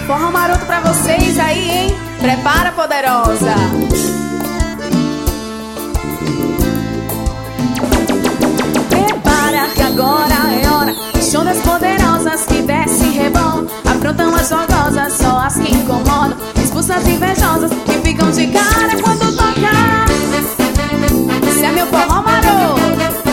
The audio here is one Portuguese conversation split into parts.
Forró maroto pra vocês aí, hein? Prepara, poderosa. Prepara que agora é hora. Show das poderosas que desce e rebolam. Aprontam as jogosas, só as que incomodam. Expulsam as invejosas que ficam de cara quando toca. Esse é meu forró maroto.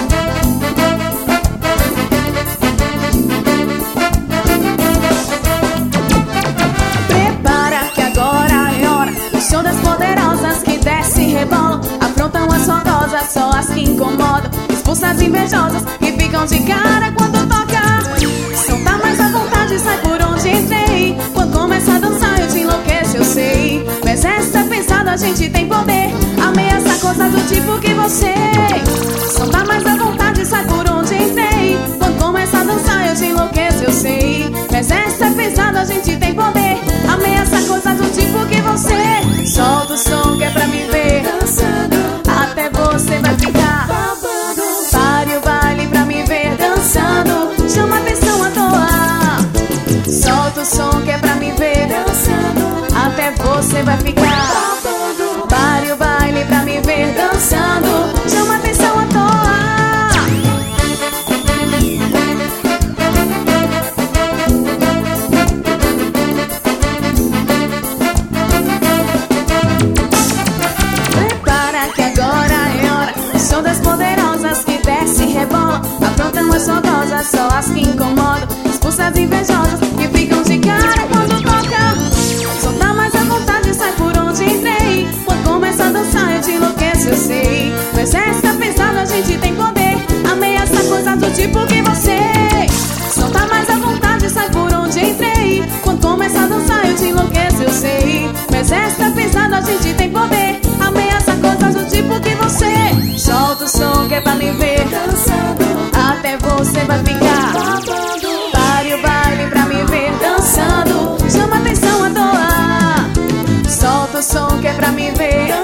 Show das poderosas que desce e rebolam. Aprontam as fogosas, só as que incomodam. Expulsam as invejosas que ficam de cara quando toca. Não tá mais à vontade, sai por onde entrei. Quando começa a dançar eu te enlouqueço, eu sei. Mas essa é pensada, a gente tem poder. Ameaça coisa do tipo que você. Não tá mais à vontade, sai por onde entrei. Quando começa a dançar eu te enlouqueço, eu sei. Mas essa é pensada, a gente tem poder. Ameaça coisa do tipo que você. Solta o som que é pra me ver dançando, até você vai ficar babando. Pare o baile pra me ver dançando, chama atenção à toa. Solta o som que é pra me ver dançando, até você vai ficar babando. Pare o baile pra me ver dançando, chama atenção à toa. Show das poderosas que desce e rebola. Aprontam as fogosas, só as que incomodam. Expulsa as invejosas que ficam de cara quando toca. Solta mais à vontade, sai por onde entrei. Quando começa a dançar eu te enlouqueço, eu sei. Mas essa pensada, a gente tem poder. Ameaça coisa do tipo que você. Solta mais à vontade, sai por onde entrei. Quando começa a dançar eu te enlouqueço, eu sei. Mas essa pensada, a gente tem poder. Ameaça coisas do tipo que você. Solta o som que é pra me ver dançando, até você vai ficar babando. Pare o baile pra me ver dançando, chama atenção à toa. Solta o som que é pra me ver